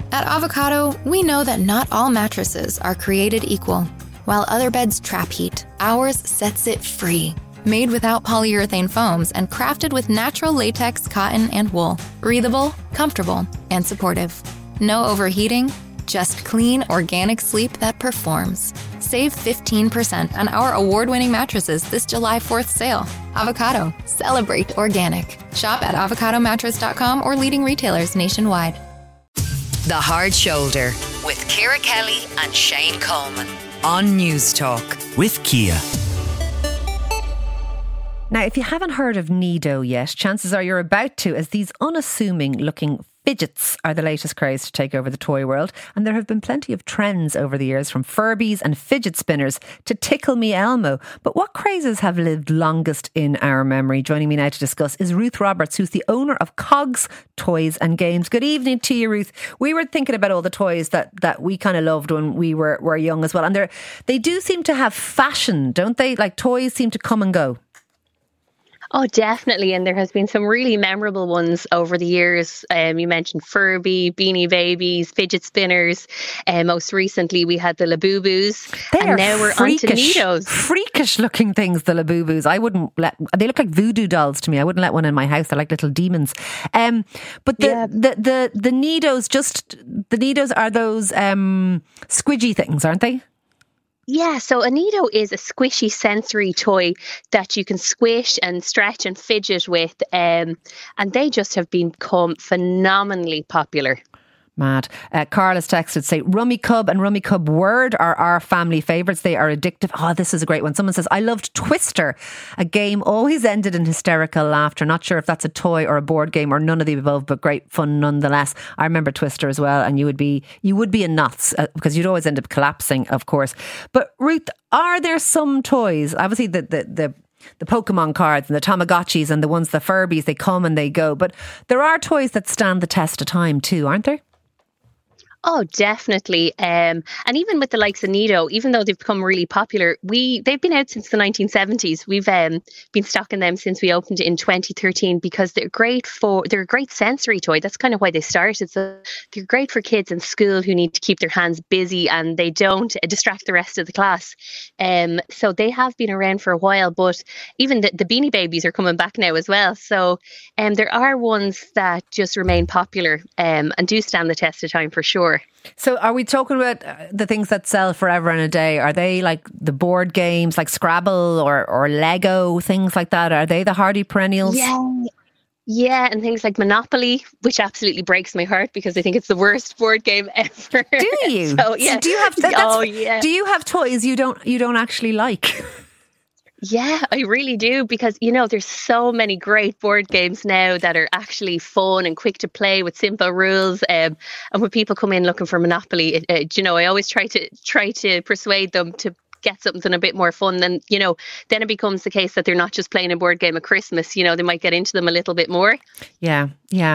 At Avocado, we know that not all mattresses are created equal. While other beds trap heat, ours sets it free. Made without polyurethane foams and crafted with natural latex, cotton, and wool. Breathable, comfortable, and supportive. No overheating, just clean, organic sleep that performs. Save 15% on our award-winning mattresses this July 4th sale. Avocado, celebrate organic. Shop at avocadomattress.com or leading retailers nationwide. The Hard Shoulder with Ciara Kelly and Shane Coleman on News Talk. With Kia. Now, if you haven't heard of Nido yet, chances are you're about to, as these unassuming looking fidgets are the latest craze to take over the toy world. And there have been plenty of trends over the years, from Furbies and fidget spinners to Tickle Me Elmo. But what crazes have lived longest in our memory? Joining me now to discuss is Ruth Roberts, who's the owner of Cogs Toys and Games. Good evening to you, Ruth. We were thinking about all the toys that we kind of loved when we were young as well. And they do seem to have fashion, don't they? Like, toys seem to come and go. Oh, definitely. And there has been some really memorable ones over the years. You mentioned Furby, Beanie Babies, fidget spinners. Most recently, we had the Labubu's. And now we're on to Nidos. Freakish looking things, the Labubu's. They look like voodoo dolls to me. I wouldn't let one in my house. They're like little demons. But the Nidos are those squidgy things, aren't they? Yeah, so a Nido is a squishy sensory toy that you can squish and stretch and fidget with, and they just have become phenomenally popular. Mad. Carl has texted, say, Rummy Cub and Rummy Cub Word are our family favourites. They are addictive. Oh, this is a great one. Someone says, I loved Twister. A game always ended in hysterical laughter. Not sure if that's a toy or a board game or none of the above, but great fun nonetheless. I remember Twister as well, and you would be in knots because you'd always end up collapsing, of course. But Ruth, are there some toys? Obviously, the Pokemon cards and the Tamagotchis and the Furbies, they come and they go. But there are toys that stand the test of time too, aren't there? Oh, definitely. And even with the likes of Nido, even though they've become really popular, they've been out since the 1970s. We've been stocking them since we opened in 2013 because they're a great sensory toy. That's kind of why they started. So they're great for kids in school who need to keep their hands busy and they don't distract the rest of the class. So they have been around for a while, but even the Beanie Babies are coming back now as well. So there are ones that just remain popular and do stand the test of time for sure. So are we talking about the things that sell forever and a day? Are they like the board games like Scrabble or Lego, things like that? Are they the hardy perennials? Yeah, and things like Monopoly, which absolutely breaks my heart because I think it's the worst board game ever. Do you? So, yeah. So do you have toys you don't actually like? Yeah, I really do, because, there's so many great board games now that are actually fun and quick to play with simple rules. And when people come in looking for Monopoly, I always try to persuade them to get something a bit more fun. Then it becomes the case that they're not just playing a board game at Christmas. They might get into them a little bit more. Yeah.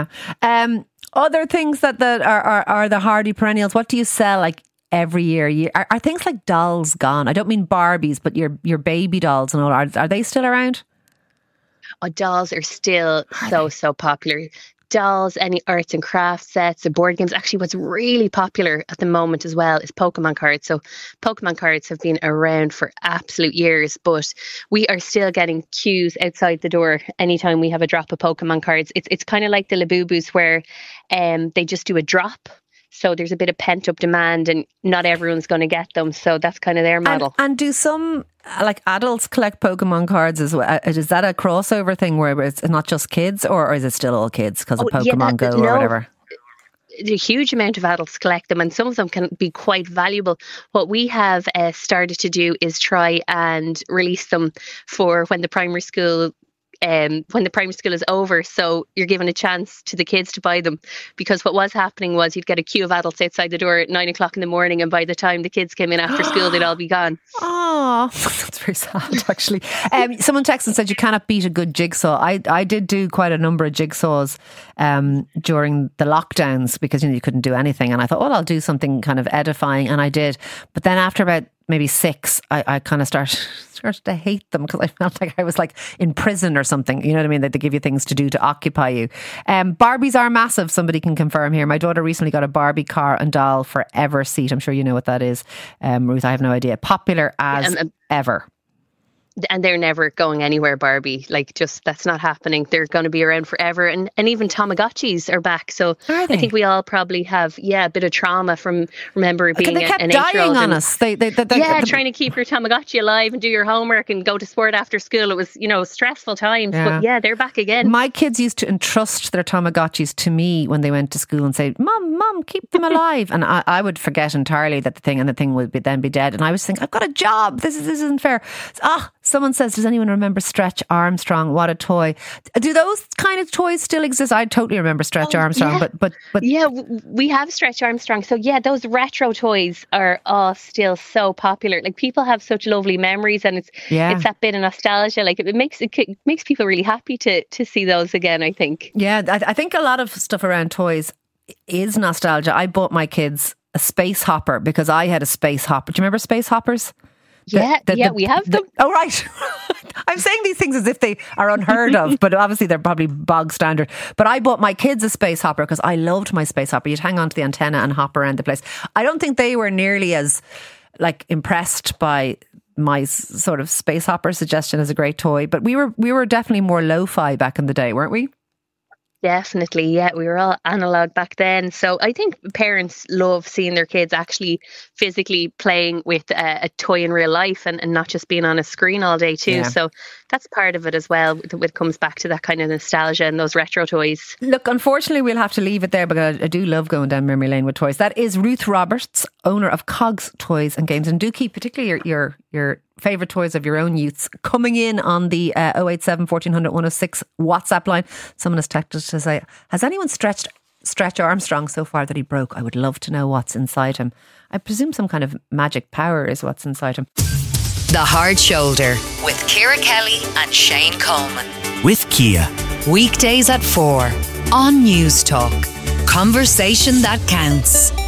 Other things that are the hardy perennials. What do you sell like every year? Are things like dolls gone? I don't mean Barbies, but your baby dolls and all. Are they still around? Oh, dolls are still so popular. Dolls, any arts and crafts sets, or board games. Actually, what's really popular at the moment as well is Pokemon cards. So Pokemon cards have been around for absolute years, but we are still getting queues outside the door anytime we have a drop of Pokemon cards. It's kind of like the Labubu's where they just do a drop. So there's a bit of pent up demand and not everyone's going to get them. So that's kind of their model. And do some like adults collect Pokemon cards as well? Is that a crossover thing where it's not just kids, or is it still all kids because of Pokemon Go or whatever? A huge amount of adults collect them, and some of them can be quite valuable. What we have started to do is try and release them for when the primary school is over, so you're giving a chance to the kids to buy them, because what was happening was you'd get a queue of adults outside the door at 9 o'clock in the morning, and by the time the kids came in after school they'd all be gone. Oh, that's very sad actually. Someone texted and said you cannot beat a good jigsaw. I did do quite a number of jigsaws during the lockdowns because you couldn't do anything, and I thought, well, I'll do something kind of edifying, and I did. But then after about maybe 6, I kind of started to hate them because I felt like I was like in prison or something. You know what I mean? That they give you things to do to occupy you. Barbies are massive. Somebody can confirm here. My daughter recently got a Barbie car and doll forever seat. I'm sure you know what that is. Ruth, I have no idea. Popular as ever. And they're never going anywhere, Barbie. Like, just that's not happening. They're going to be around forever. And even Tamagotchis are back. So I think we all probably have, a bit of trauma from being an 8-year-old. They kept dying on us. Trying to keep your Tamagotchi alive and do your homework and go to sport after school. It was, stressful times. Yeah. But they're back again. My kids used to entrust their Tamagotchis to me when they went to school and say, Mum, keep them alive. And I would forget entirely that the thing would then be dead. And I was thinking, I've got a job. This isn't fair. Someone says, does anyone remember Stretch Armstrong? What a toy. Do those kind of toys still exist? I totally remember Stretch Armstrong, but yeah, we have Stretch Armstrong. So those retro toys are all still so popular. Like, people have such lovely memories, and it's that bit of nostalgia. Like, it makes people really happy to see those again, I think. Yeah, I think a lot of stuff around toys is nostalgia. I bought my kids a space hopper because I had a space hopper. Do you remember space hoppers? We have them. Oh, right. I'm saying these things as if they are unheard of, but obviously they're probably bog standard. But I bought my kids a space hopper because I loved my space hopper. You'd hang on to the antenna and hop around the place. I don't think they were nearly as impressed by my sort of space hopper suggestion as a great toy, but we were definitely more lo-fi back in the day, weren't we? Definitely, yeah. We were all analog back then. So I think parents love seeing their kids actually physically playing with a toy in real life and not just being on a screen all day too. Yeah. So that's part of it as well. It comes back to that kind of nostalgia and those retro toys. Look, unfortunately, we'll have to leave it there, but I do love going down memory lane with toys. That is Ruth Roberts, owner of Cogs Toys and Games. And do keep particularly your favourite toys of your own youths coming in on the 087 1400 106 WhatsApp line. Someone has texted to say, has anyone stretched Stretch Armstrong so far that he broke? I would love to know what's inside him. I presume some kind of magic power is what's inside him. The Hard Shoulder with Ciara Kelly and Shane Coleman. With Kia. Weekdays at 4 on News Talk. Conversation that counts.